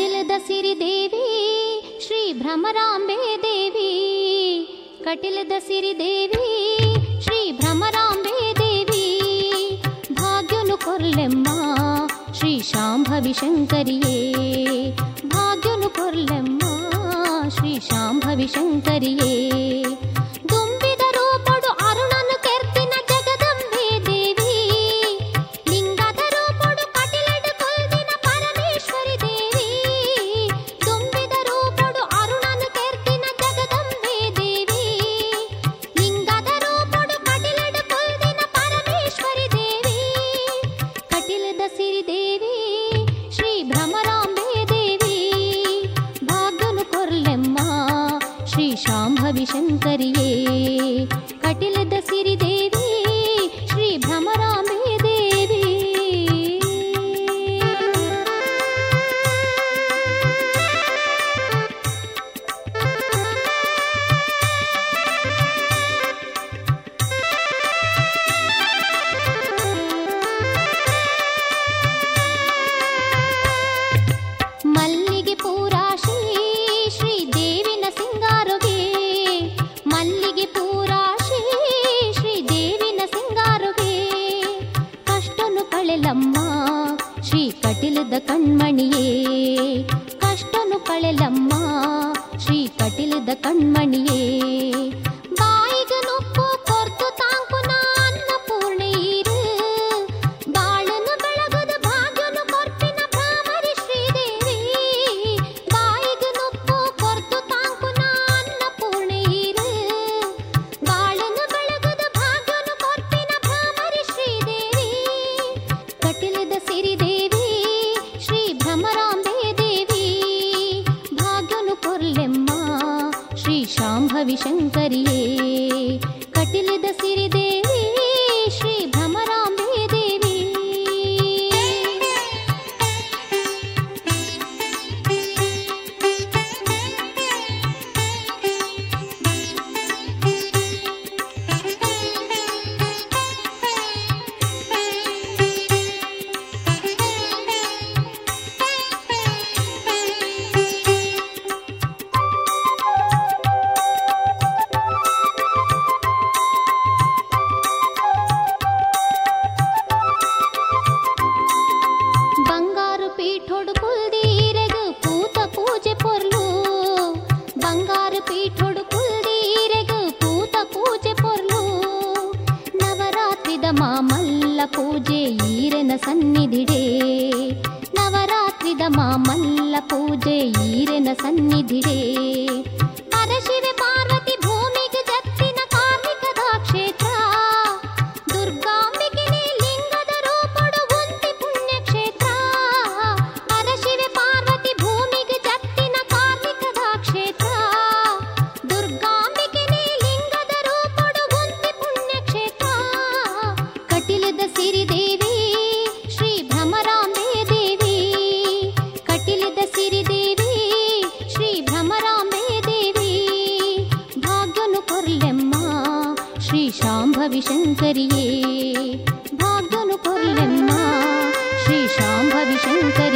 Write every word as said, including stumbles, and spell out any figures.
ಕಟಿಲದ ಸಿರಿದೇವಿ ಶ್ರೀ ಭ್ರಮರಾಂಬೆ ದೇವಿ, ಕಟಿಲದ ಸಿರಿದೇವಿ ಶ್ರೀ ಭ್ರಮರಾಂಬೆ ದೇವಿ, ಭಾಗ್ಯನು ಕೊರ್ಲೆಮ್ಮ ಶ್ರೀ ಶಾಂಭವಿ ಶಂಕರಿಯೇ, ಭಾಗ್ಯನು ಕೊರ್ಲೆಮ್ಮ ಶ್ರೀ ಶಾಂಭವಿ ಶಂಕರಿಯೇ. ದುಂಬಿದ ರೂಪಡು ಅರುಣನು ಕೆರ್ತಿನ ಜಗದಂಬೆ ದೇವಿ, ಲಿಂಗದ ರೂಪಡು ಕಟಿಲಡು ಕೊಲ್ದಿನ ಪರಮೇಶ್ವರಿ ದೇವಿ, ದುಂಬಿದ ರೂಪಡು ಅರುಣನು ಕೆರ್ತಿನ ಜಗದಂಬೆ ದೇವಿ, ಲಿಂಗದ ರೂಪಡು ಕಟಿಲಡು ಕೊಲ್ದಿನ ಪರಮೇಶ್ವರಿ ದೇವಿ, ಕಟಿಲದ ಸಿರಿದೇವಿ ಶ್ರೀ ಭ್ರಮರಾಂಬೆ ದೇವಿ, ಭಾಗ್ಯನು ಕೊರ್ಲೆಮ್ಮ ಶ್ರೀ ಶಾಂಭವಿ ಶಂಕರಿಯೇ, ಕಟಿಲದ ಸಿರಿದೇವಿ ಶ್ರೀ ಭ್ರಮರಾಂಬೆ ದೇವಿ. ಮಲ್ಲಿಗೆ ಪೂರಾಶಿ ಶ್ರೀ ದೇವಿನ ಸಿಂಗಾರುಗೆ, ಮಲ್ಲಿಗೆ ಪೂರಾಶಿ ಶ್ರೀ ದೇವಿನ ಸಿಂಗಾರುಗೆ, ಕಷ್ಟನು ಕಳೆಲಮ್ಮ ಶ್ರೀ ಕಟಿಲದ ಕಣ್ಮಣಿಯೇ, ಕಷ್ಟನು ಕಳೆಲಮ್ಮ ಶ್ರೀ ಕಟಿಲದ ಕಣ್ಮಣಿಯೇ. ಬಾಯಿಗೆ ನುಪ್ಪು ಕೊರ್ತು ತಾಂಕುನ ಅನ್ನಪೂರ್ಣೆಯೀರು, ಬಾಳನು ಬೆಳಗದ ಭಾಗ್ಯನು ಕೊರ್ಪಿನ ಭ್ರಾಮರಿ ಶ್ರೀದೇವಿ, ಬಾಯಿಗೆ ನುಪ್ಪು ಕೊರ್ತು ತಾಂಕುನ ಅನ್ನಪೂರ್ಣೆಯೀರು, ಬಾಳನು ಬೆಳಗದ ಭಾಗ್ಯನು ಕೊರ್ಪಿನ ಭ್ರಾಮರಿ ಶ್ರೀದೇವಿ, ಕಟಿಲದ ಸಿರಿದೇವಿ ಶ್ರೀ ಭ್ರಮರಾಂಬೆ ದೇವಿ, ಭಾಗ್ಯನು ಕೊರ್ಲೆಮ್ಮ ಶ್ರೀ ಶಾಂಭವಿ ಶಂಕರಿಯೇ, ಕಟಿಲದ ಸಿರಿದೇವಿ ಶ್ರೀ ಭ್ರಮರಾಂಬೆ ದೇವಿ. ಬಂಗಾರು ಪೀಠೊಡು ಕುಲ್ದೀರೆಗು ಪೂತ ಪೂಜೆ ಪೊರ್ಲು, ಬಂಗಾರು ಪೀಠೊಡು ಕುಲ್ದೀರೆಗು ಪೂತ ಪೂಜೆ ಪೊರ್ಲು, ನವರಾತ್ರಿದ ಮಾಮಲ್ಲ ಪೂಜೆ ಈರೆನ ಸನ್ನಿಧಿಡೆ, ನವರಾತ್ರಿದ ಮಾಮಲ್ಲ ಪೂಜೆ ಈರೆನ ಸನ್ನಿಧಿಡೆ, ಪರಶಿವೆ ಪಾರ್ವತಿ ಭೂಮಿಗೆ ಜತ್ತಿನ ಕಾರ್ಮಿಕದ ಕ್ಷೇತ್ರ, ದುರ್ಗಾಂಬಿಕೆನೇ ಲಿಂಗದ ರೂಪಡು ಒಂತಿ ಪುಣ್ಯಕ್ಷೇತ್ರ, ಪರಶಿವೆ ಪಾರ್ವತಿ ಭೂಮಿಗೆ ಜತ್ತಿನ ಕಾರ್ಮಿಕದ ಕ್ಷೇತ್ರ, ದುರ್ಗಾಂಬಿಕೆನೇ ಲಿಂಗದ ರೂಪಡು ಒಂತಿ ಪುಣ್ಯಕ್ಷೇತ್ರ, ಕಟಿಲದ ಸಿರಿದೇವಿ ಶ್ರೀ ಭ್ರಮರಾಂಬೆ ದೇವಿ, ಕಟಿಲದ ಸಿರಿದೇವಿ ಶ್ರೀ ಭ್ರಮರಾಂಬೆ ದೇವಿ, ಭಾಗ್ಯನು ಕೊರ್ಲೆಮ್ಮ ಶ್ರೀ ಶಾಂಭವಿ ಶಂಕರಿಯೇ, ಭಾಗ್ಯನು ಕೊರ್ಲೆಮ್ಮ ಶ್ರೀ ಶಾಂಭವಿ ಶಂಕರಿ.